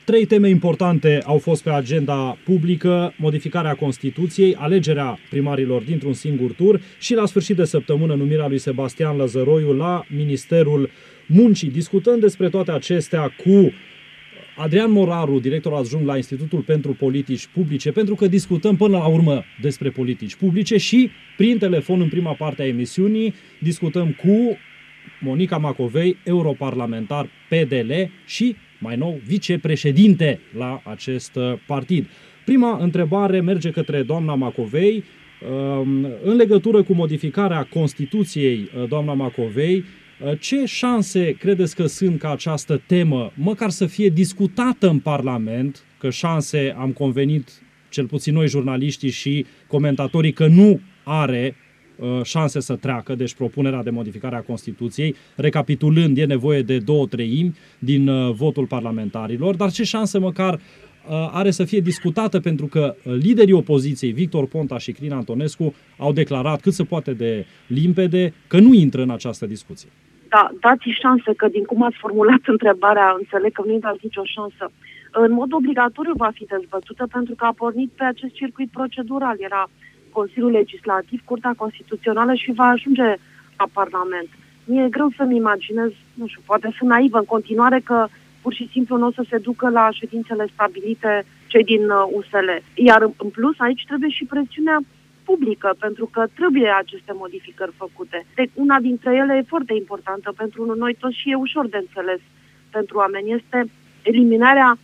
3 teme importante au fost pe agenda publică: modificarea Constituției, alegerea primarilor dintr-un singur tur și la sfârșit de săptămână numirea lui Sebastian Lăzăroiu la Ministerul Muncii. Discutăm despre toate acestea cu Adrian Moraru, director adjunct la Institutul pentru Politici Publice, pentru că discutăm până la urmă despre politici publice și prin telefon în prima parte a emisiunii discutăm cu Monica Macovei, europarlamentar PDL și, mai nou, vicepreședinte la acest partid. Prima întrebare merge către doamna Macovei. În legătură cu modificarea Constituției, doamna Macovei, ce șanse credeți că sunt ca această temă măcar să fie discutată în Parlament? Că șanse am convenit, cel puțin noi jurnaliștii și comentatorii, că nu are șanse să treacă, deci propunerea de modificare a Constituției. Recapitulând, e nevoie de 2/3 din votul parlamentarilor, dar ce șanse măcar are să fie discutată, pentru că liderii opoziției, Victor Ponta și Crin Antonescu, au declarat cât se poate de limpede că nu intră în această discuție. Da, dați șanse, că din cum ați formulat întrebarea, înțeleg că nu-i dați nicio șansă. În mod obligatoriu va fi dezbătută, pentru că a pornit pe acest circuit procedural. Era Consiliul Legislativ, Curtea Constituțională și va ajunge la Parlament. Mi-e greu să-mi imaginez, nu știu, poate sunt naivă în continuare, că pur și simplu nu o să se ducă la ședințele stabilite cei din USL. Iar în plus aici trebuie și presiunea publică, pentru că trebuie aceste modificări făcute. Deci, una dintre ele e foarte importantă pentru noi toți și e ușor de înțeles pentru oameni. Este eliminarea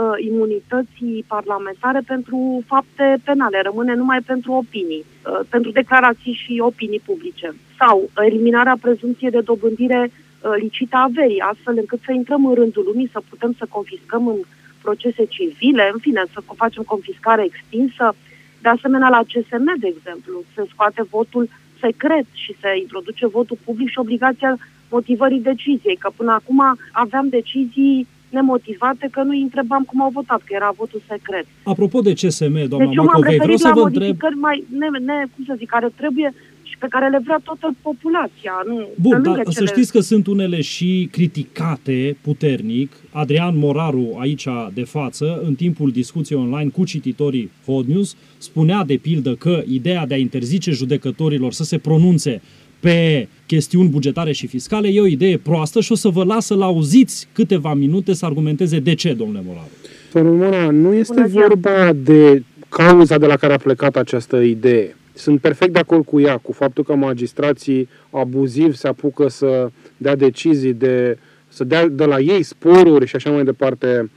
imunității parlamentare pentru fapte penale. Rămâne numai pentru opinii, pentru declarații și opinii publice. Sau eliminarea prezumției de dobândire licită a averii, astfel încât să intrăm în rândul lumii, să putem să confiscăm în procese civile, în fine, să facem confiscare extinsă. De asemenea, la CSM, de exemplu, se scoate votul secret și se introduce votul public și obligația motivării deciziei, că până acum aveam decizii nemotivate, că nu îi întrebam cum au votat, că era votul secret. Apropo de CSM, doamna deci Macovei, vreau să vă întreb... mai, cum să zic, care trebuie și pe care le vrea toată populația. Bun, dar să știți că sunt unele și criticate puternic. Adrian Moraru, aici de față, în timpul discuției online cu cititorii Hot News, spunea de pildă că ideea de a interzice judecătorilor să se pronunțe pe chestiuni bugetare și fiscale e o idee proastă și o să vă las să-l auziți câteva minute să argumenteze de ce, domnule Moraru. Româna, nu este vorba de cauza de la care a plecat această idee. Sunt perfect de acord cu ea, cu faptul că magistrații abuziv se apucă să dea decizii, să dea de la ei sporuri și așa mai departe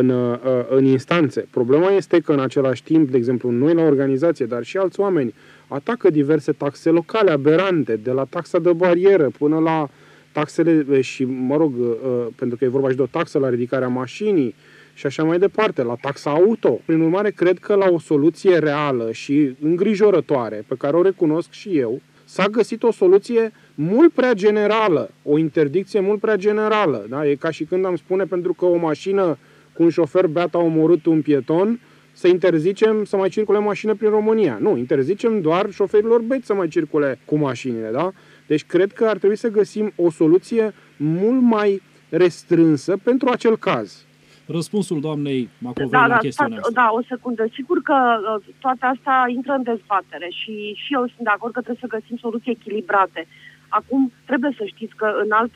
în instanțe. Problema este că în același timp, de exemplu, noi la organizație, dar și alți oameni, atacă diverse taxe locale aberante, de la taxa de barieră până la taxele și, pentru că e vorba și de o taxă la ridicarea mașinii și așa mai departe, la taxa auto. Prin urmare, cred că la o soluție reală și îngrijorătoare, pe care o recunosc și eu, s-a găsit o soluție mult prea generală, o interdicție mult prea generală. Da? E ca și când am spune, pentru că o mașină cu un șofer beat a omorât un pieton, să interzicem să mai circule mașină prin România. Nu, interzicem doar șoferilor beți să mai circule cu mașinile. Da? Deci cred că ar trebui să găsim o soluție mult mai restrânsă pentru acel caz. Răspunsul doamnei Macovei la chestiunea asta. Da, o secundă. Sigur că toate astea intră în dezbatere și eu sunt de acord că trebuie să găsim soluții echilibrate. Acum, trebuie să știți că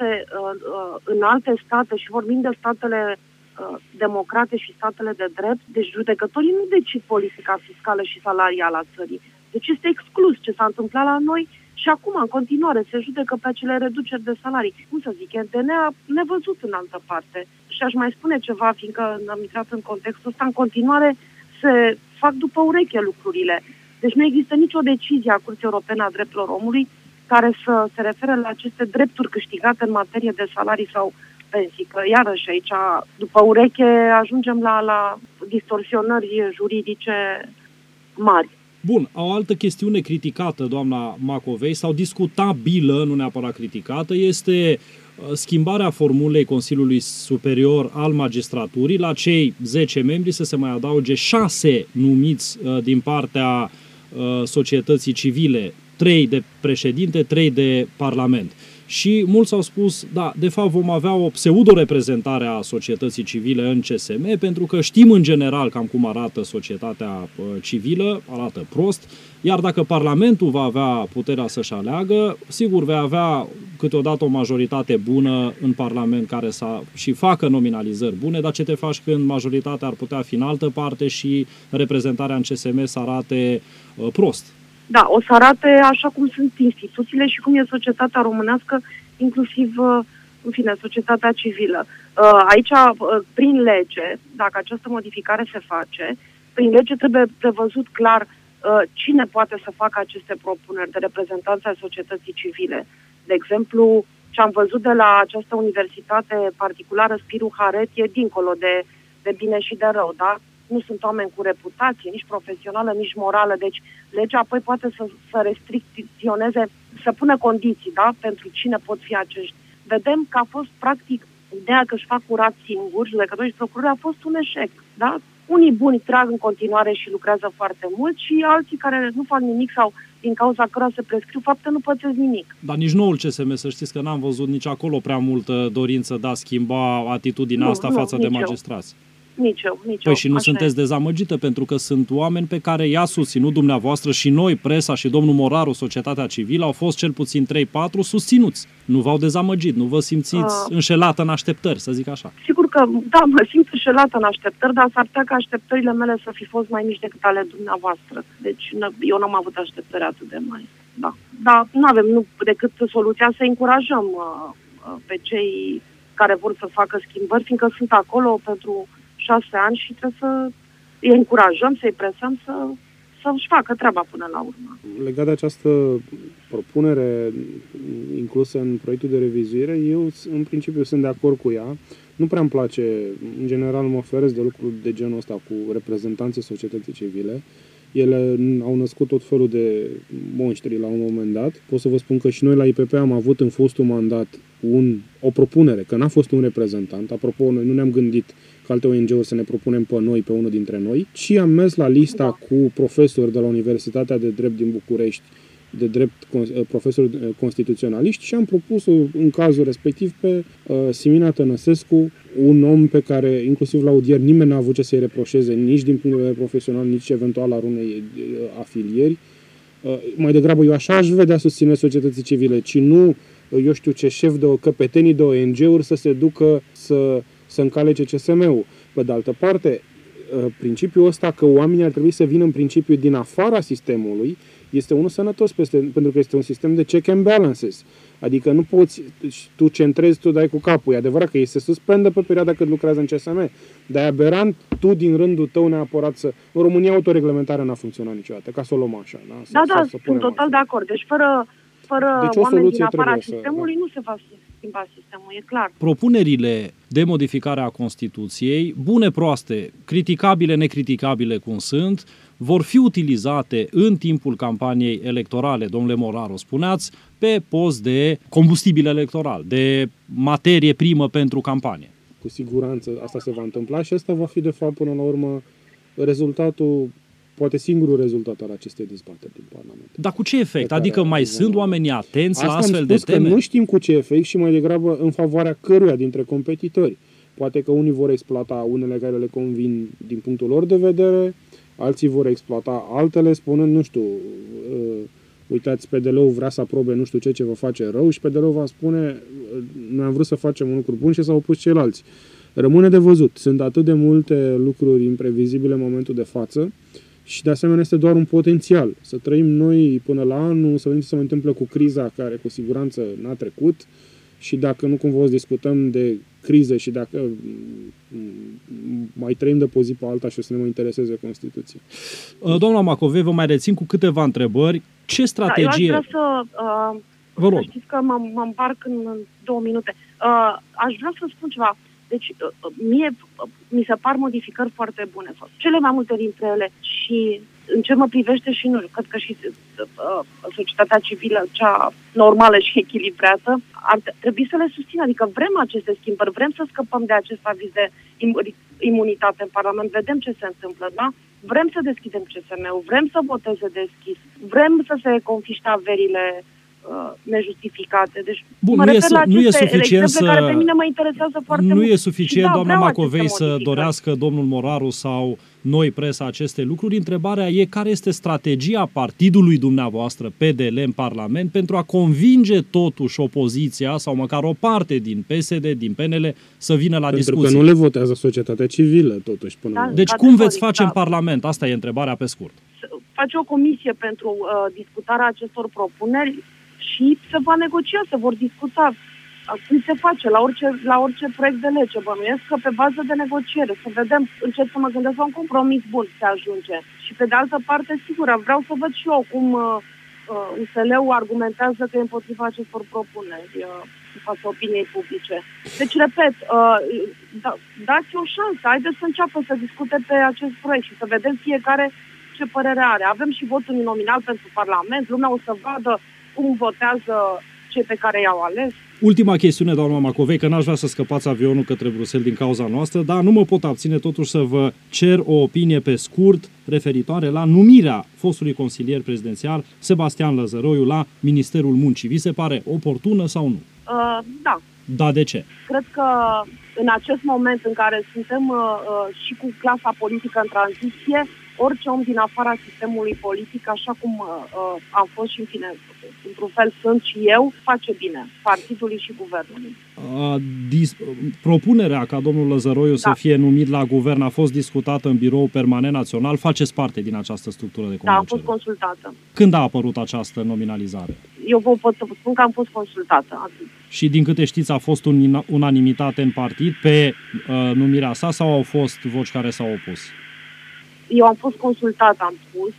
în alte state, și vorbim de statele democrate și statele de drept, deci judecătorii nu decid politica fiscală și salarială a țării. Deci este exclus ce s-a întâmplat la noi și acum, în continuare, se judecă pe acele reduceri de salarii. Cum să zic, e de nevăzut în altă parte. Și aș mai spune ceva, fiindcă am intrat în contextul ăsta, în continuare se fac după ureche lucrurile. Deci nu există nicio decizie a Curții Europene a Drepturilor Omului care să se refere la aceste drepturi câștigate în materie de salarii sau pensii. Că iarăși aici, după ureche, ajungem la distorsionări juridice mari. Bun, o altă chestiune criticată, doamna Macovei, sau discutabilă, nu neapărat criticată, este schimbarea formulei Consiliului Superior al Magistraturii. La cei 10 membri să se mai adauge 6 numiți din partea societății civile, 3 de președinte, 3 de parlament. și mulți au spus, da, de fapt vom avea o pseudo-reprezentare a societății civile în CSM, pentru că știm în general cam cum arată societatea civilă, arată prost, iar dacă Parlamentul va avea puterea să-și aleagă, sigur vei avea câteodată o majoritate bună în Parlament care să și facă nominalizări bune, dar ce te faci când majoritatea ar putea fi în altă parte și reprezentarea în CSM să arate prost? Da, o să arate așa cum sunt instituțiile și cum e societatea românească, inclusiv, în fine, societatea civilă. Aici, prin lege, dacă această modificare se face, prin lege trebuie prevăzut clar cine poate să facă aceste propuneri de reprezentanță a societății civile. De exemplu, ce am văzut de la această universitate particulară, Spiru Haret, e dincolo de bine și de rău, da? Nu sunt oameni cu reputație, nici profesională, nici morală, deci legea apoi poate să restricționeze, să pună condiții, da? Pentru cine pot fi acești. Vedem că a fost, practic, ideea că își fac curat singuri, judecători și procurori, a fost un eșec, da? Unii buni trag în continuare și lucrează foarte mult și alții care nu fac nimic sau din cauza cărora se prescriu fapte nu pățesc nimic. Dar nici noul CSM, să știți că n-am văzut nici acolo prea multă dorință de a schimba atitudinea asta față de magistrați. Nici eu. Păi și nu sunteți dezamăgită, pentru că sunt oameni pe care i-a susținut dumneavoastră și noi, presa și domnul Moraru, societatea civilă, au fost cel puțin 3-4 susținuți. Nu v-au dezamăgit, nu vă simțiți înșelată în așteptări, să zic așa. Sigur că, da, mă simt înșelată în așteptări, dar s-ar putea ca așteptările mele să fi fost mai mici decât ale dumneavoastră. Deci eu n-am avut așteptări atât de mari. Da. Dar nu avem decât soluția să încurajăm pe cei care vor să facă schimbări, fiindcă sunt acolo pentru 6 ani și trebuie să îi încurajăm, să-i presăm să-și facă treaba până la urmă. Legat de această propunere inclusă în proiectul de revizuire, eu în principiu sunt de acord cu ea. Nu prea îmi place, în general mă oferesc de lucruri de genul ăsta cu reprezentanții societății civile. Ele au născut tot felul de monștri la un moment dat. Pot să vă spun că și noi la IPP am avut în fostul mandat o propunere, că n-a fost un reprezentant. Apropo, noi nu ne-am gândit că alte ONG-uri să ne propunem pe noi, pe unul dintre noi, ci am mers la lista cu profesori de la Universitatea de Drept din București, de drept profesori constituționaliști și am propus în cazul respectiv pe Simina Tănăsescu, un om pe care, inclusiv la audier, nimeni n-a avut ce să-i reproșeze, nici din punct de vedere profesional, nici eventual al unei afilieri. Mai degrabă eu așa aș vedea susține societății civile, ci nu, eu știu ce, șef de căpetenii de ONG-uri să se ducă să încalece CSM-ul. Pe de altă parte, principiul ăsta că oamenii ar trebui să vină în principiu din afara sistemului este unul sănătos, pentru că este un sistem de check and balances. Adică nu poți, tu centrezi, tu dai cu capul. E adevărat că ei se suspendă pe perioada cât lucrează în CSM, dar e aberant tu din rândul tău neapărat în România autoreglementarea n-a funcționat niciodată, ca să o luăm așa. Da, sunt total de acord. Deci fără oameni din afara sistemului nu se va schimba sistemul, e clar. Propunerile de modificare a Constituției, bune, proaste, criticabile, necriticabile cum sunt, vor fi utilizate în timpul campaniei electorale, domnule Moraru, spuneați, pe post de combustibil electoral, de materie primă pentru campanie. Cu siguranță asta se va întâmpla și asta va fi, de fapt, până la urmă, rezultatul, poate singurul rezultat al acestei dezbateri din Parlament. Dar cu ce efect? Adică mai sunt oamenii atenți la astfel de teme? Că nu știm cu ce efect și mai degrabă în favoarea căruia dintre competitori. Poate că unii vor exploata unele care le convin din punctul lor de vedere, alții vor exploata altele spunând, nu știu, uitați, PDL-ul vrea să aprobe nu știu ce vă face rău și PDL-ul va spune, noi am vrut să facem un lucru bun și s-au opus ceilalți. Rămâne de văzut. Sunt atât de multe lucruri imprevizibile în momentul de față și de asemenea este doar un potențial. Să trăim noi până la anul, să vedem ce se mai întâmplă cu criza care cu siguranță n-a trecut și dacă nu cumva o să discutăm de criză și dacă mai trăim de pe o zi pe alta și o să ne mai intereseze Constituția. Doamna Macovei, vă mai rețin cu câteva întrebări. Ce strategie... Da, eu aș vrea vă rog. Să știți că mă împarc în 2 minute. Aș vrea să spun ceva. Deci, mi se par modificări foarte bune. Cele mai multe dintre ele și în ce mă privește și nu, cred că și societatea civilă, cea normală și echilibrată, ar trebui să le susțină. Adică vrem aceste schimbări, vrem să scăpăm de acest aviz de imunitate în Parlament, vedem ce se întâmplă, da? Vrem să deschidem CSM-ul, vrem să voteze deschis, vrem să se confiște averile nejustificate. Deci, bun, mă refer la nu e aceste suficient exemple care pe mine mă interesează foarte mult. Nu e suficient, da, doamna Macovei, să dorească domnul Moraru sau noi, presa, aceste lucruri. Întrebarea e care este strategia partidului dumneavoastră, PDL, în Parlament, pentru a convinge totuși opoziția sau măcar o parte din PSD, din PNL, să vină la discuții. Pentru că nu le votează societatea civilă, totuși, până la urmă. Deci cum veți face în Parlament? Asta e întrebarea pe scurt. Face o comisie pentru discutarea acestor propuneri și se va negocia, se vor discuta. Cum se face la orice proiect de lege, bănuiesc că pe bază de negociere, să vedem, încep să mă gândesc la un compromis bun se ajunge. Și pe de altă parte, sigur, vreau să văd și eu cum USL-ul argumentează că e împotriva acestor propuneri în fața opiniei publice. Deci, repet, dați o șansă, haideți să înceapă să discute pe acest proiect și să vedem fiecare ce părere are. Avem și votul nominal pentru Parlament, lumea o să vadă cum votează cei pe care i-au ales. Ultima chestiune, doamna Macovei, că n-aș vrea să scăpați avionul către Bruxelles din cauza noastră, dar nu mă pot abține totuși să vă cer o opinie pe scurt referitoare la numirea fostului consilier prezidențial Sebastian Lăzăroiu la Ministerul Muncii. Vi se pare oportună sau nu? Da. Da, de ce? Cred că în acest moment în care suntem și cu clasa politică în tranziție, orice om din afara sistemului politic, așa cum am fost și în fine, într-un fel sunt și eu, face bine partidului și guvernului. Propunerea ca domnul Lăzăroiu să fie numit la guvern a fost discutată în Birou Permanent Național. Faceți parte din această structură de conducere? Da, a fost consultată. Când a apărut această nominalizare? Eu pot să vă spun că am fost consultată. Atât. Și din câte știți, a fost unanimitate în partid pe numirea sa sau au fost voci care s-au opus? Eu am fost consultat, am spus.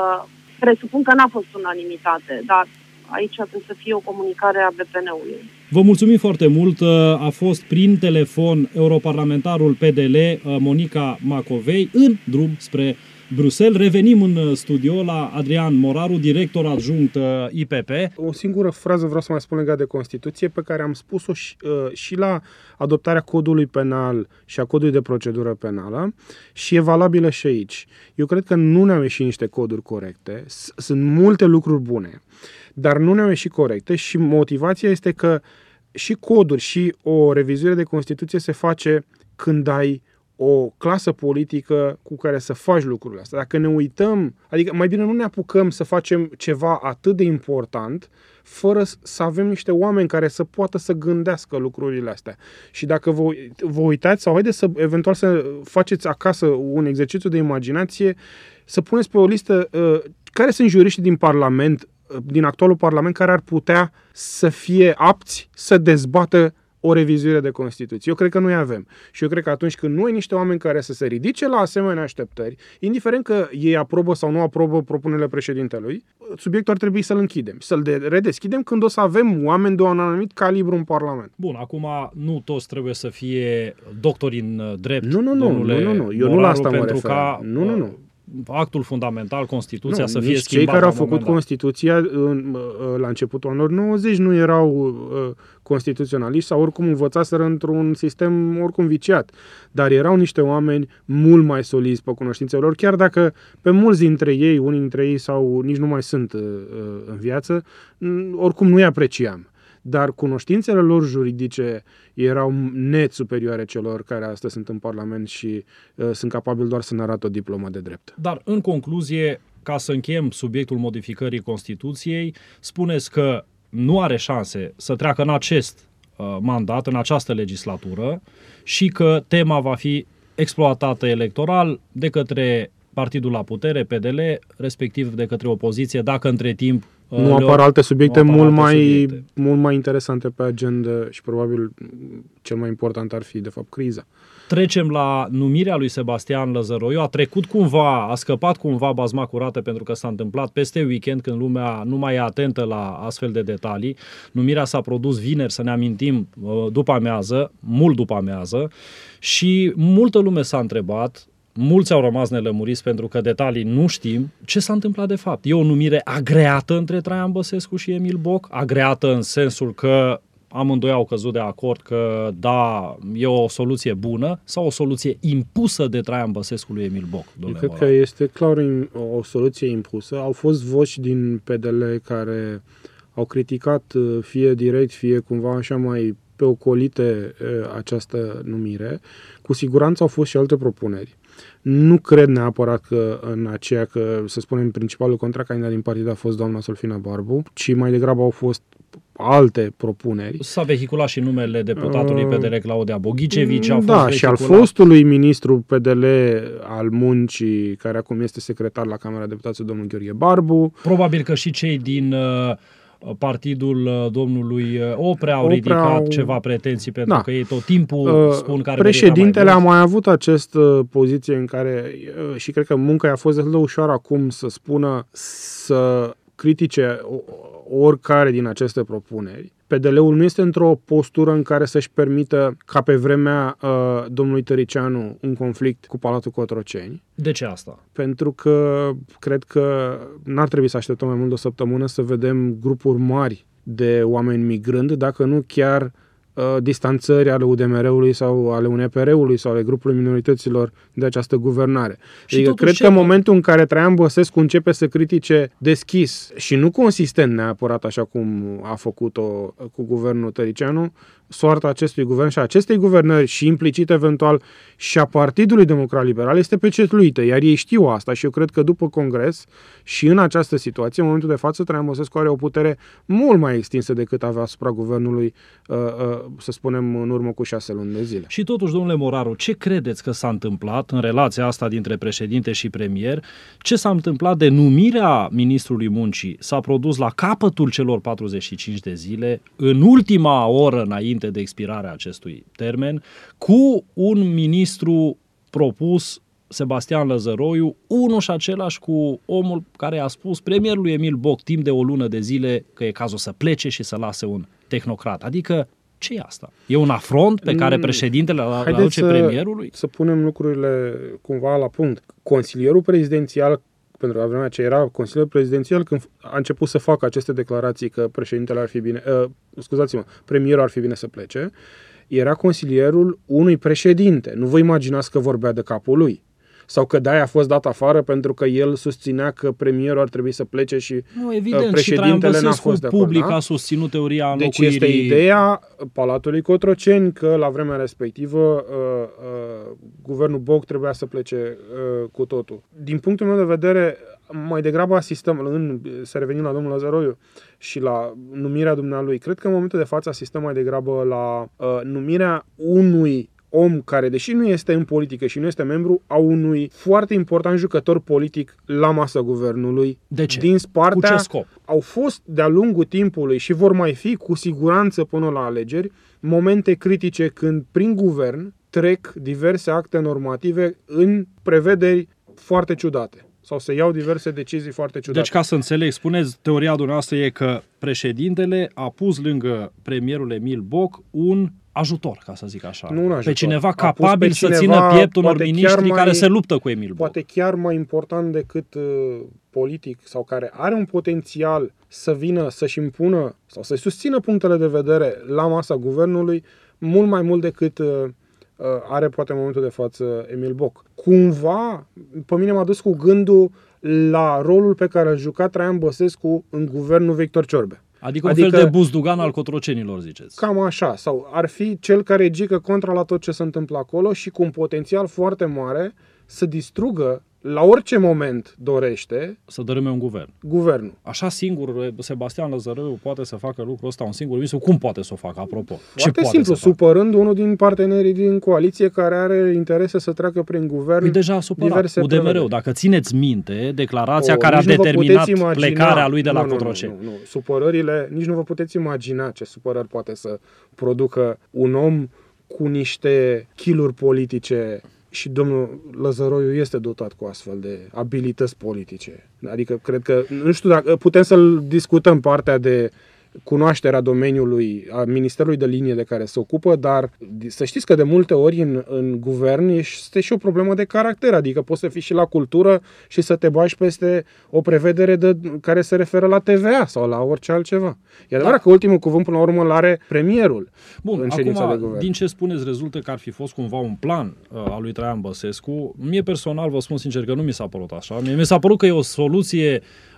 Presupun că n-a fost unanimitate, dar aici trebuie să fie o comunicare a BPN-ului. Vă mulțumim foarte mult. A fost prin telefon europarlamentarul PDL Monica Macovei în drum spre Bruxelles. Revenim în studio la Adrian Moraru, director adjunct IPP. O singură frază vreau să mai spun legat de Constituție, pe care am spus-o și la adoptarea codului penal și a codului de procedură penală și e valabilă și aici. Eu cred că nu ne-au ieșit niște coduri corecte. Sunt multe lucruri bune, dar nu ne-au ieșit corecte și motivația este că și coduri și o revizuire de Constituție se face când ai o clasă politică cu care să faci lucrurile astea. Dacă ne uităm, adică mai bine nu ne apucăm să facem ceva atât de important fără să avem niște oameni care să poată să gândească lucrurile astea. Și dacă vă uitați sau haideți să eventual să faceți acasă un exercițiu de imaginație, să puneți pe o listă care sunt juriștii din Parlament, din actualul Parlament, care ar putea să fie apți să dezbată o revizuire de Constituție. Eu cred că noi avem. Și eu cred că atunci când nu ai niște oameni care să se ridice la asemenea așteptări, indiferent că ei aprobă sau nu aprobă propunerile președintelui, subiectul ar trebui să-l închidem, să-l redeschidem când o să avem oameni de un anumit calibru în Parlament. Bun, acum nu toți trebuie să fie doctori în drept, Nu. Eu nu la asta mă refer. Nu. Actul fundamental, Constituția, să fie schimbat. Cei care au făcut Constituția la începutul anilor 90 nu erau constituționaliști sau oricum învățaseră într-un sistem oricum viciat. Dar erau niște oameni mult mai solizi pe cunoștințele lor, chiar dacă pe mulți dintre ei, unii dintre ei sau nici nu mai sunt în viață, oricum nu-i apreciam. Dar cunoștințele lor juridice erau net superioare celor care astăzi sunt în Parlament și sunt capabili doar să ne arată o diplomă de drept. Dar, în concluzie, ca să încheiem subiectul modificării Constituției, spuneți că nu are șanse să treacă în acest mandat, în această legislatură și că tema va fi exploatată electoral de către partidul la putere, PDL, respectiv de către opoziție, dacă între timp nu apar alte subiecte mult mai interesante pe agenda și probabil cel mai important ar fi, de fapt, criza. Trecem la numirea lui Sebastian Lăzăroiu. A scăpat cumva bazma curată pentru că s-a întâmplat peste weekend, când lumea nu mai e atentă la astfel de detalii. Numirea s-a produs vineri, să ne amintim, mult după amiază, și multă lume s-a întrebat, mulți au rămas nelămuriți pentru că detalii nu știm ce s-a întâmplat de fapt. E o numire agreată între Traian Băsescu și Emil Boc? Agreată în sensul că amândoi au căzut de acord că da, e o soluție bună, sau o soluție impusă de Traian Băsescu lui Emil Boc? Eu cred că este clar o soluție impusă. Au fost voci din PDL care au criticat fie direct, fie cumva așa mai pe ocolite această numire. Cu siguranță au fost și alte propuneri. Nu cred neapărat că în aceea că, să spunem, principalul contracandidat din partid a fost doamna Solfina Barbu, ci mai degrabă au fost alte propuneri. S-a vehiculat și numele deputatului PDL Claudia Boghicevici. Da, și al fostului ministru PDL al Muncii, care acum este secretar la Camera Deputaților, domnul Gheorghe Barbu. Probabil că și cei din partidul domnului Oprea au ridicat ceva pretenții, pentru că ei tot timpul spun că președintele a mai avut această poziție în care, și cred că munca a fost destul de ușoară acum să spună, să critique oricare din aceste propuneri. PDL-ul nu este într-o postură în care să-și permită, ca pe vremea domnului Tăricianu, un conflict cu Palatul Cotroceni. De ce asta? Pentru că cred că n-ar trebui să așteptăm mai mult de o săptămână să vedem grupuri mari de oameni migrând, dacă nu chiar distanțări ale UDMR-ului sau ale UNPR-ului sau ale grupului minorităților de această guvernare. Adică cred că în momentul în care Traian Băsescu începe să critique deschis și nu consistent neapărat așa cum a făcut-o cu guvernul Tăricianu, soarta acestui guvern și a acestei guvernări și implicit eventual și a Partidului Democrat Liberal este pecetluită, iar ei știu asta și eu cred că după congres și în această situație, în momentul de față, Traian Băsescu are o putere mult mai extinsă decât avea asupra guvernului, să spunem, în urmă cu 6 luni de zile. Și totuși, domnule Moraru, ce credeți că s-a întâmplat în relația asta dintre președinte și premier? Ce s-a întâmplat de numirea ministrului muncii? S-a produs la capătul celor 45 de zile, în ultima oră înainte de expirarea acestui termen, cu un ministru propus, Sebastian Lăzăroiu, unul și același cu omul care a spus premierului Emil Boc timp de o lună de zile că e cazul să plece și să lase un tehnocrat. Adică, ce e asta? E un afront pe care președintele îl aduce premierului? Să punem lucrurile cumva la punct. Consilierul prezidențial, pentru că la vremea aceea era consilierul prezidențial, când a început să facă aceste declarații că președintele ar fi bine, premierul ar fi bine să plece, era consilierul unui președinte. Nu vă imaginați că vorbea de capul lui. Sau că de-aia a fost dat afară pentru că el susținea că premierul ar trebui să plece și președintele n-a fost de acord. Public a susținut teoria Deci înlocuirii. este ideea Palatului Cotroceni că la vremea respectivă guvernul Boc trebuia să plece cu totul. Din punctul meu de vedere, mai degrabă asistăm, să revenim la domnul Lăzăroiu și la numirea dumnealui, cred că în momentul de față asistăm mai degrabă la numirea unui om care, deși nu este în politică și nu este membru, a unui foarte important jucător politic la masa guvernului. De ce? Din partea, cu ce scop? Au fost de-a lungul timpului și vor mai fi cu siguranță până la alegeri momente critice când prin guvern trec diverse acte normative în prevederi foarte ciudate. Sau să iau diverse decizii foarte ciudate. Deci, ca să înțeleg, spuneți, teoria dumneavoastră e că președintele a pus lângă premierul Emil Boc un ajutor, ca să zic așa. Nu un ajutor. Pe cineva capabil să țină piept unor miniștri care se luptă cu Emil Boc. Poate chiar mai important decât politic sau care are un potențial să vină să-și impună sau să-și susțină punctele de vedere la masa guvernului, mult mai mult decât are poate în momentul de față Emil Boc. Cumva, pe mine m-a dus cu gândul la rolul pe care îl juca Traian Băsescu în guvernul Victor Ciorbe. Adică un fel de buzdugan al cotrocenilor, ziceți. Cam așa. Sau ar fi cel care gică contra la tot ce se întâmplă acolo și cu un potențial foarte mare să distrugă la orice moment dorește să dărâme un guvernul. Așa singur Sebastian Lăzăroiu poate să facă lucrul ăsta, un singur ministru? Cum poate să o facă, apropo? Foarte simplu, supărând unul din partenerii din coaliție care are interese să treacă prin guvern. E deja supărat, UDMR-ul. Dacă țineți minte, declarația care a determinat plecarea lui de la Cotroceni. Nu. Supărările, nici nu vă puteți imagina ce supărări poate să producă un om cu niște chiluri politice. Și domnul Lăzăroiu este dotat cu astfel de abilități politice. Adică cred că, nu știu dacă putem să-l discutăm partea de cunoașterea domeniului, a ministerului de linie de care se ocupă, dar să știți că de multe ori în guvern este și o problemă de caracter, adică poți să fii și la cultură și să te bagi peste o prevedere care se referă la TVA sau la orice altceva. E adevărat că ultimul cuvânt până la urmă îl are premierul. Bun, în ședința acum, de guvern. Din ce spuneți, rezultă că ar fi fost cumva un plan al lui Traian Băsescu. Mie personal, vă spun sincer că nu mi s-a părut așa. Mi s-a părut că e o soluție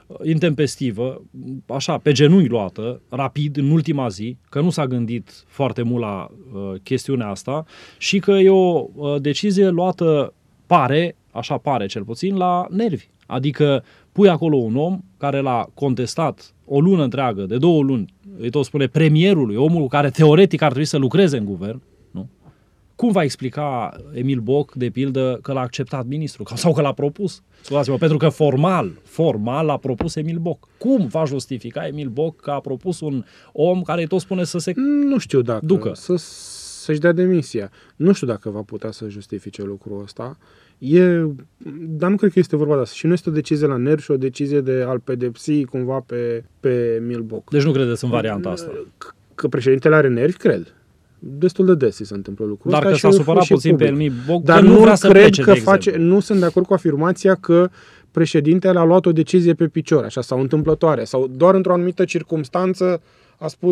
intempestivă, așa, pe genunchi luată, rapid, în ultima zi, că nu s-a gândit foarte mult la chestiunea asta și că e o decizie luată, așa pare cel puțin, la nervi. Adică pui acolo un om care l-a contestat o lună întreagă, de 2 luni, îi tot spune premierului, omul care teoretic ar trebui să lucreze în guvern, nu? Cum va explica Emil Boc, de pildă, că l-a acceptat ministrul sau că l-a propus? Scuzați-mă, pentru că formal l-a propus Emil Boc. Cum va justifica Emil Boc că a propus un om care îi tot spune să se Nu știu dacă ducă. Să-și dea demisia. Nu știu dacă va putea să justifice lucrul ăsta. Dar nu cred că este vorba de asta. Și nu este o decizie la nervi și o decizie de a-l pedepsi cumva pe Emil Boc. Deci nu credeți în varianta asta? Că președintele are nervi, cred. Destul de des se întâmplă lucrul ăsta. Dar că s-a supărat puțin pe Emil Boc, dar că nu vrea să plece, de exemplu. Nu sunt de acord cu afirmația că președintele a luat o decizie pe picior, așa, sau întâmplătoare, sau doar într-o anumită circumstanță a spus,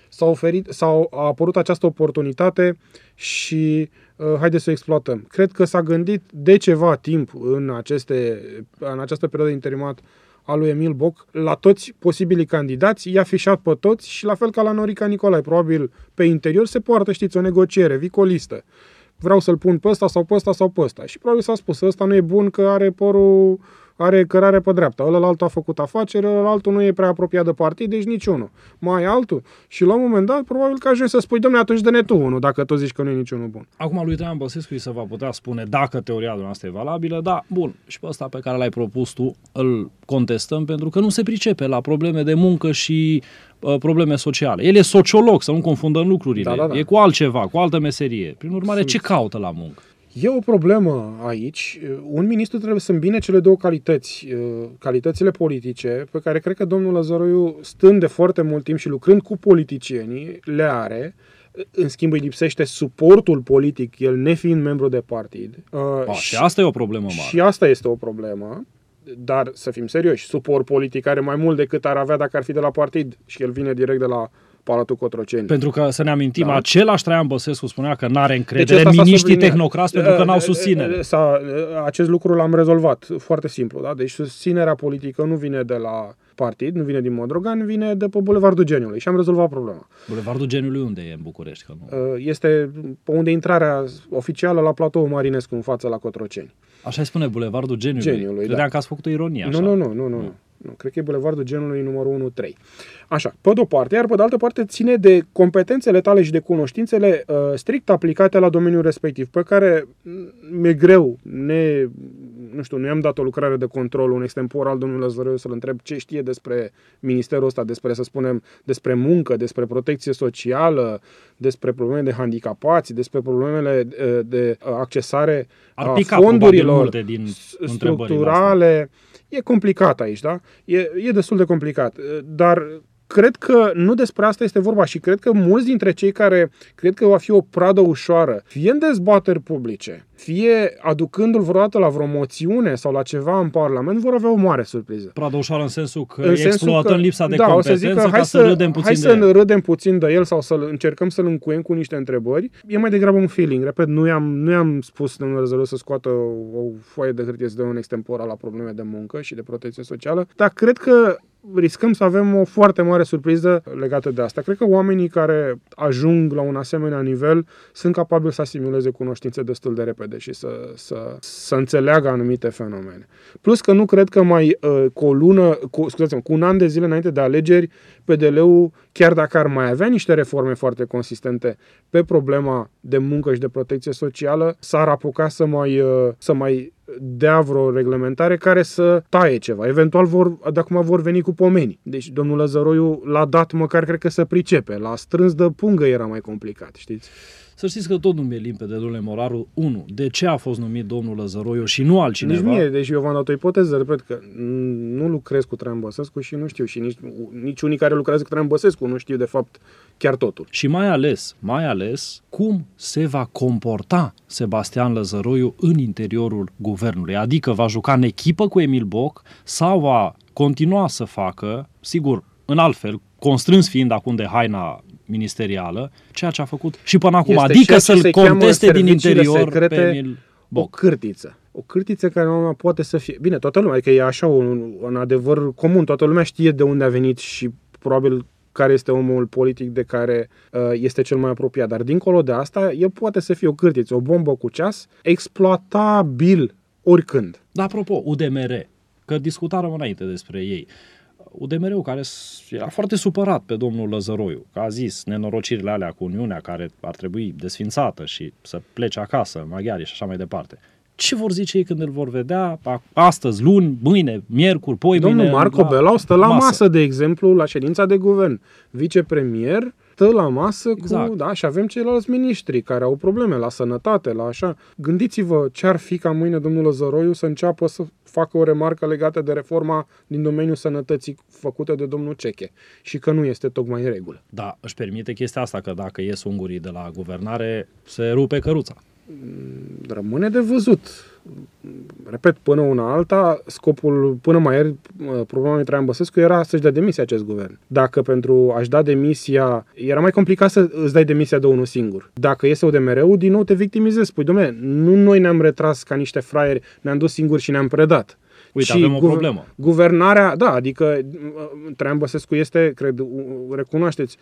a apărut această oportunitate și haideți să o exploatăm. Cred că s-a gândit de ceva timp în această perioadă interimat a lui Emil Boc la toți posibilii candidați, i-a fișat pe toți și la fel ca la Norica Nicolae, probabil pe interior se poartă, știți, o negociere, vii cu o listă. Vreau să-l pun pe ăsta sau pe ăsta sau pe ăsta. Și probabil s-a spus, ăsta nu e bun că are părul, are cărare pe dreapta. Ălălaltul a făcut afacere, ălălaltul nu e prea apropiat de partid, deci niciunul. Mai altul. Și la un moment dat, probabil că ajungi să spui, dom'le, atunci dă-ne tu unul, dacă tu zici că nu e niciunul bun. Acum lui Traian Băsescu se va putea spune, dacă teoria dumneavoastră e valabilă, da, bun, și pe ăsta pe care l-ai propus tu îl contestăm pentru că nu se pricepe la probleme de muncă și probleme sociale. El e sociolog, să nu confundăm lucrurile. Da. E cu altceva, cu altă meserie. Prin urmare, ce caută la muncă? E o problemă aici. Un ministru trebuie să îmbine cele două calități. Calitățile politice, pe care cred că domnul Lăzăroiu, stând de foarte mult timp și lucrând cu politicienii, le are. În schimb, îi lipsește suportul politic, el nefiind membru de partid. Și asta e o problemă mare. Și asta este o problemă. Dar, să fim serioși, suport politic are mai mult decât ar avea dacă ar fi de la partid și el vine direct de la Palatul Cotroceni. Pentru că, să ne amintim, același Traian Băsescu spunea că n-are încredere miniștrii tehnocrați pentru că n-au susținere. Acest lucru l-am rezolvat foarte simplu. Da? Deci susținerea politică nu vine de la partid, nu vine din Modrogan, vine de pe Bulevardul Geniului și am rezolvat problema. Bulevardul Geniului unde e în București? Că nu... Este unde intrarea oficială la platoul Marinescu în față la Cotroceni. Așa îi spune Bulevardul Geniului. Credeam că ați făcut o ironie așa. Nu, cred că e Bulevardul Geniului numărul 1-3. Așa, pe de-o parte, iar pe de altă parte ține de competențele tale și de cunoștințele strict aplicate la domeniul respectiv, pe care mi-e greu, nu i-am dat o lucrare de control, un extempor al domnului Lăzăroiu să-l întreb ce știe despre ministerul ăsta, despre muncă, despre protecție socială, despre probleme de handicapați, despre problemele de accesare a fondurilor structurale. E complicat aici, da? E destul de complicat, dar cred că nu despre asta este vorba și cred că mulți dintre cei care cred că va fi o pradă ușoară, fie în dezbateri publice, fie aducându-l vreodată la vreo moțiune sau la ceva în Parlament, vor avea o mare surpriză. Pradă ușoară în sensul că exploatăm lipsa de competență ca să râdem puțin de el. Hai să râdem puțin de el sau să încercăm să-l încuiem cu niște întrebări. E mai degrabă un feeling. Repet, nu i-am spus domnul Lăzăroiu să scoată o foaie de hârtie să dea un extempor la probleme de muncă și de protecție socială, dar cred că riscăm să avem o foarte mare surpriză legată de asta. Cred că oamenii care ajung la un asemenea nivel sunt capabili să asimileze cunoștințe destul de repede și să înțeleagă anumite fenomene. Plus că nu cred că mai cu un an de zile înainte de alegeri, PDL-ul, chiar dacă ar mai avea niște reforme foarte consistente pe problema de muncă și de protecție socială, s-ar apuca să mai dea vreo reglementare care să taie ceva. Eventual de acum vor veni cu pomenii. Deci domnul Lăzăroiu l-a dat măcar, cred că să pricepe. L-a strâns de pungă, era mai complicat, știți? Să știți că tot nu mi-e limpede, domnule Moraru. 1. De ce a fost numit domnul Lăzăroiu și nu altcineva? Nici mie, deci eu v-am dat o ipoteză, repet că nu lucrez cu Traian Băsescu și nu știu. Și nici unii care lucrează cu Traian Băsescu nu știu de fapt chiar totul. Și mai ales, cum se va comporta Sebastian Lăzăroiu în interiorul guvernului? Adică va juca în echipă cu Emil Boc sau va continua să facă, sigur, în altfel, constrâns fiind acum de haina ministerială, ceea ce a făcut și până acum, adică să-l conteste din interior pe Emil Boc. O cârtiță. O cârtiță care nu poate să fie... Bine, toată lumea, adică e așa un adevăr comun, toată lumea știe de unde a venit și probabil care este omul politic de care este cel mai apropiat. Dar dincolo de asta, el poate să fie o cârtiță, o bombă cu ceas, exploatabil oricând. Dar apropo, UDMR, că discutarăm înainte despre ei. UDMR-ul care era foarte supărat pe domnul Lăzăroiu, că a zis nenorocirile alea cu Uniunea care ar trebui desfințată și să plece acasă, maghiarii și așa mai departe. Ce vor zice ei când îl vor vedea astăzi, luni, mâine, miercuri, poimine? Domnul Marco Belau stă la masă, de exemplu, la ședința de guvern. Vicepremier stă la masă cu... Da, și avem ceilalți miniștri care au probleme la sănătate, la așa. Gândiți-vă ce ar fi ca mâine domnul Lăzăroiu să înceapă să facă o remarcă legată de reforma din domeniul sănătății făcută de domnul Ceche și că nu este tocmai în regulă. Da, își permite chestia asta, că dacă ies ungurii de la guvernare, se rupe căruța. Rămâne de văzut. Repet, până una alta, scopul, până mai ieri, problema lui Traian Băsescu era să-și dea demisia acest guvern. Dacă pentru a-și da demisia, era mai complicat să îți dai demisia de unul singur. Dacă iese UDMR-ul, din nou te victimizezi. Spui, dom'le, nu noi ne-am retras ca niște fraieri, ne-am dus singuri și ne-am predat. Uite, avem o problemă. Guvernarea, da, adică Traian Băsescu este, cred, recunoașteți,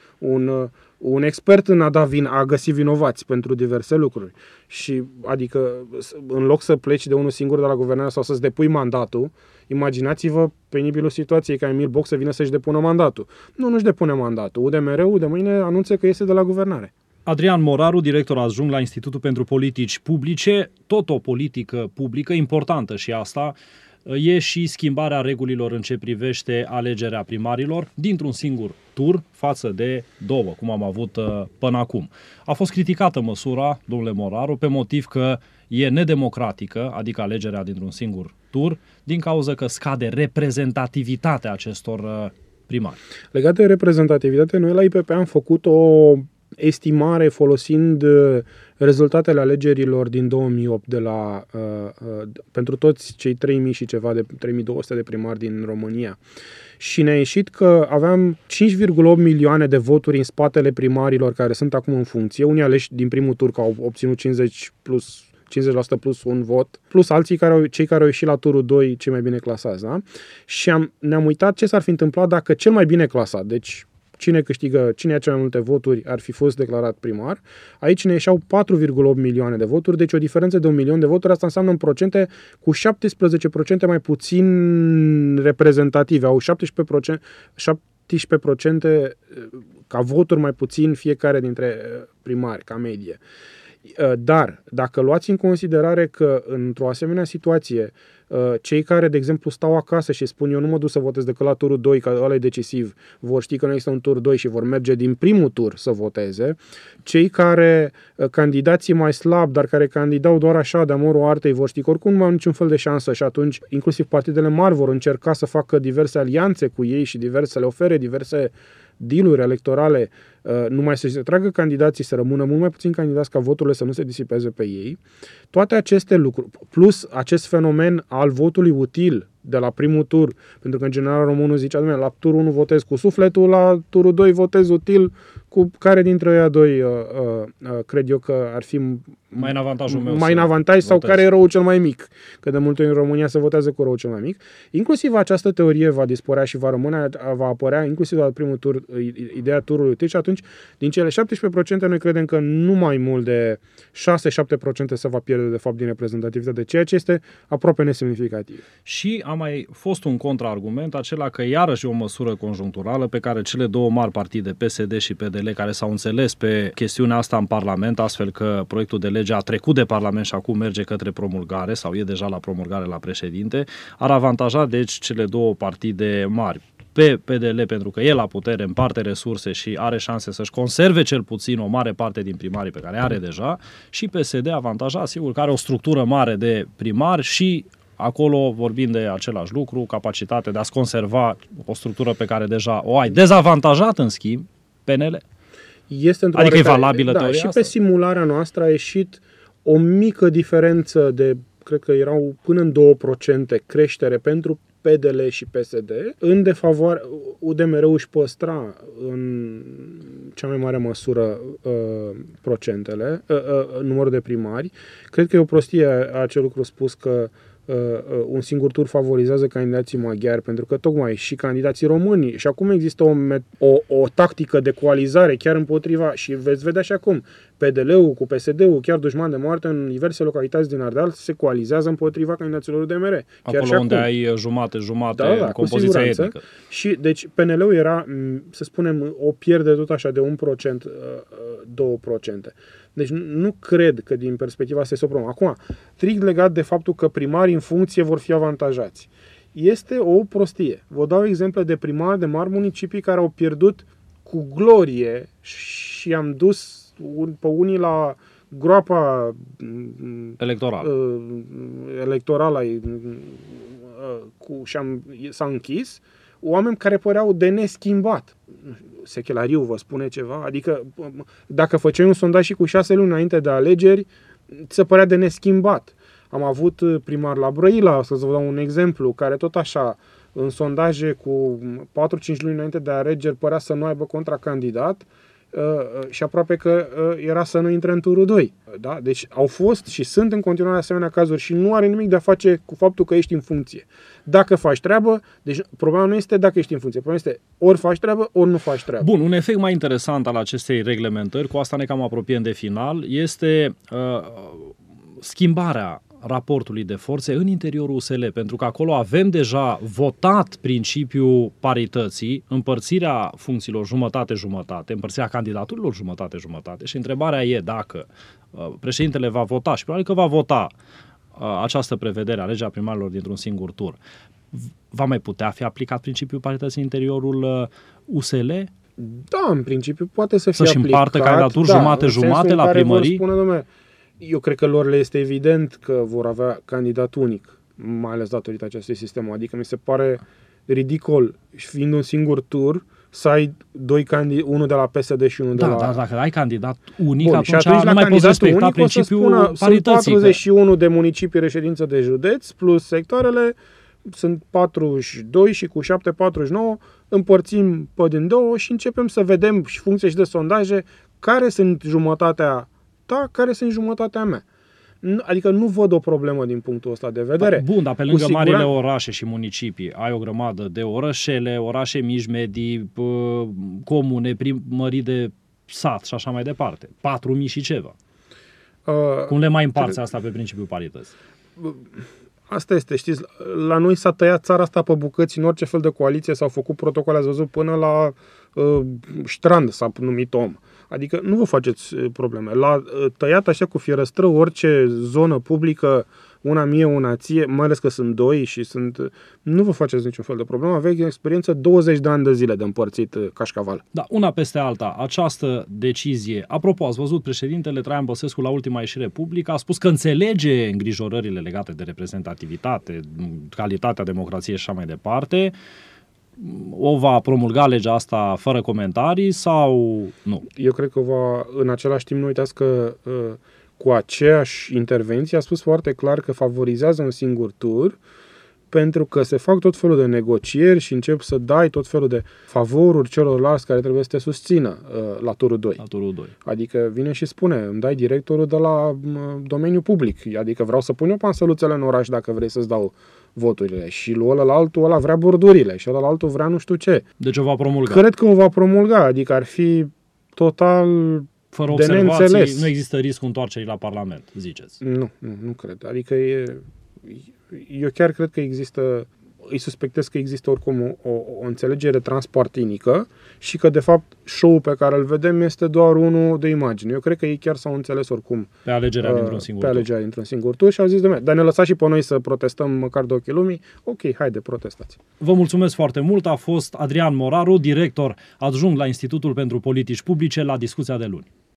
un expert în a găsi vinovați pentru diverse lucruri. Și, adică, în loc să pleci de unul singur de la guvernare sau să-ți depui mandatul, imaginați-vă penibilul situației ca Emil Boc să vină să-și depună mandatul. Nu-și depune mandatul. UDMR-ul de mâine anunță că iese de la guvernare. Adrian Moraru, director adjunct la Institutul pentru Politici Publice, tot o politică publică importantă și asta, e și schimbarea regulilor în ce privește alegerea primarilor dintr-un singur tur față de două, cum am avut până acum. A fost criticată măsura, domnule Moraru, pe motiv că e nedemocratică, adică alegerea dintr-un singur tur, din cauza că scade reprezentativitatea acestor primari. Legat de reprezentativitate, noi la IPP am făcut o estimare folosind rezultatele alegerilor din 2008 pentru toți cei 3000 și ceva de 3200 de primari din România. Și ne-a ieșit că aveam 5,8 milioane de voturi în spatele primarilor care sunt acum în funcție, unii aleși din primul tur că au obținut 50% plus un vot, plus alții cei care au ieșit la turul 2, cei mai bine clasați, da? Și ne-am uitat ce s-ar fi întâmplat dacă cel mai bine clasat, deci cine ia cele mai multe voturi ar fi fost declarat primar. Aici ne ieșeau 4,8 milioane de voturi, deci o diferență de 1 milion de voturi, asta înseamnă în procente cu 17% mai puțin reprezentative, au 17% ca voturi mai puțin fiecare dintre primari, ca medie. Dar, dacă luați în considerare că într-o asemenea situație cei care, de exemplu, stau acasă și spun eu nu mă duc să votez decât la turul 2, că ăla e decisiv, vor ști că nu există un tur 2 și vor merge din primul tur să voteze, cei care, candidații mai slabi, dar care candidau doar așa de amorul artei, vor ști că oricum nu au niciun fel de șansă și atunci inclusiv partidele mari vor încerca să facă diverse alianțe cu ei și să le ofere diverse deal-uri electorale, numai să se tragă candidații, să rămână mult mai puțini candidați ca voturile să nu se disipeze pe ei. Toate aceste lucruri, plus acest fenomen al votului util de la primul tur, pentru că în general românul zicea, la turul 1 votez cu sufletul, la turul 2 votez util, cu care dintre ăia doi cred eu că ar fi mai în avantajul meu, mai în avantaj sau votez. Care e răul cel mai mic, că de multe ori în România se votează cu răul cel mai mic. Inclusiv această teorie va dispărea și va apărea inclusiv la primul tur ideea turului util și atunci din cele 17% noi credem că nu mai mult de 6-7% se va pierde de fapt din reprezentativitate, ceea ce este aproape nesemnificativ. Și a mai fost un contraargument, acela că iarăși e o măsură conjuncturală pe care cele două mari partide, PSD și PDL, care s-au înțeles pe chestiunea asta în Parlament, astfel că proiectul de lege a trecut de Parlament și acum merge către promulgare sau e deja la promulgare la președinte, ar avantaja deci cele două partide mari. Pe PDL pentru că e la putere, împarte resurse și are șanse să-și conserve cel puțin o mare parte din primarii pe care are deja, și PSD avantaja, sigur, că are o structură mare de primari și acolo vorbim de același lucru, capacitate de a-ți conserva o structură pe care deja o ai. Dezavantajat, în schimb, PNL. Adică e valabilă teoria și asta? Pe simularea noastră a ieșit o mică diferență de, cred că erau până în 2% creștere pentru PDL și PSD. În defavoare, UDMR-ul își păstra în cea mai mare măsură procentele, numărul de primari. Cred că e o prostie acel lucru spus că un singur tur favorizează candidații maghiari, pentru că tocmai și candidații români, și acum există o tactică de coalizare chiar împotriva, și veți vedea și acum, PDL-ul cu PSD-ul, chiar dușman de moarte în diverse localități din Ardeal, se coalizează împotriva candidaților UDMR. Acolo chiar unde ai jumate-jumate da, în compoziția etnică. Și deci PNL-ul era, să spunem, o pierde tot așa de 1%, 2%. Deci nu cred că din perspectiva asta este o problemă. Acum, strict legat de faptul că primarii în funcție vor fi avantajați. Este o prostie. Vă dau exemple de primari de mari municipii care au pierdut cu glorie și am dus pe unii la groapa electorală s-a închis, oameni care păreau de neschimbat. Sechelariu vă spune ceva? Adică dacă făceai un sondaj și cu 6 luni înainte de alegeri, se părea de neschimbat. Am avut primar la Brăila, să vă dau un exemplu, care tot așa, în sondaje cu 4-5 luni înainte de alegeri, părea să nu aibă contracandidat și aproape că era să nu intre în turul 2. Da? Deci au fost și sunt în continuare asemenea cazuri și nu are nimic de a face cu faptul că ești în funcție. Dacă faci treabă, deci problema nu este dacă ești în funcție, problema este ori faci treabă, ori nu faci treabă. Bun, un efect mai interesant al acestei reglementări, cu asta ne cam apropiem de final, este schimbarea raportului de forțe în interiorul USL, pentru că acolo avem deja votat principiul parității, împărțirea funcțiilor jumătate-jumătate, împărțirea candidaturilor jumătate-jumătate și întrebarea e dacă președintele va vota și probabil că va vota această prevedere a legea primarilor dintr-un singur tur. Va mai putea fi aplicat principiul parității în interiorul USL? Da, în principiu poate să fie aplicat. Să-și împartă candidaturi jumate-jumate la primării? Eu cred că lor le este evident că vor avea candidat unic, mai ales datorită acestui sistem. Adică mi se pare ridicol, fiind un singur tur, să ai unul de la PSD și unul de la... Da, dacă ai candidat unic, bun, atunci nu mai poți respecta principiul parității. Sunt 41 de municipii reședință de județ, plus sectoarele, sunt 42 și cu 7, 49, împărțim pe din două și începem să vedem și funcție și de sondaje care sunt jumătatea ta, care sunt jumătatea mea. Adică nu văd o problemă din punctul ăsta de vedere. Bun, dar pe lângă marile orașe și municipii ai o grămadă de orășele, orașe mici, medii, comune, primării de sat și așa mai departe. 4.000 și ceva. Cum le mai împarți asta pe principiul parității? Asta este, știți, la noi s-a tăiat țara asta pe bucăți în orice fel de coaliție, s-au făcut protocole, ați văzut, până la Strand s-a numit om. Adică nu vă faceți probleme. La tăiat așa cu fierăstrău orice zonă publică, una mie, una ție, mai ales că sunt doi și nu vă faceți niciun fel de problemă. Aveți experiență 20 de ani de zile de împărțit cașcaval. Da, una peste alta, această decizie. Apropo, ați văzut președintele Traian Băsescu la ultima ieșire publică, a spus că înțelege îngrijorările legate de reprezentativitate, calitatea democrației și așa mai departe. O va promulga legea asta fără comentarii sau nu? Eu cred că în același timp, nu uitați că cu aceeași intervenție a spus foarte clar că favorizează un singur tur, pentru că se fac tot felul de negocieri și încep să dai tot felul de favoruri celorlalți care trebuie să te susțină la turul 2. La turul 2. Adică vine și spune, îmi dai directorul de la domeniul public, adică vreau să pun eu pansăluțele în oraș dacă vrei să-ți dau voturile și ăla vrea bordurile și ălaltul vrea nu știu ce. Deci o va promulga. Cred că o va promulga, adică ar fi total fără de neînțeles. Nu există riscul întoarcerii la Parlament, ziceți. Nu cred. Adică eu chiar cred că există, îi suspectez că există oricum o înțelegere transpartinică și că de fapt show-ul pe care îl vedem este doar unul de imagine. Eu cred că ei chiar s-au înțeles oricum pe alegerea dintr-un singur tur și au zis, dar ne lăsați și pe noi să protestăm măcar de ochii lumii. Ok, haide, protestați. Vă mulțumesc foarte mult. A fost Adrian Moraru, director adjunct la Institutul pentru Politici Publice, la Discuția de luni.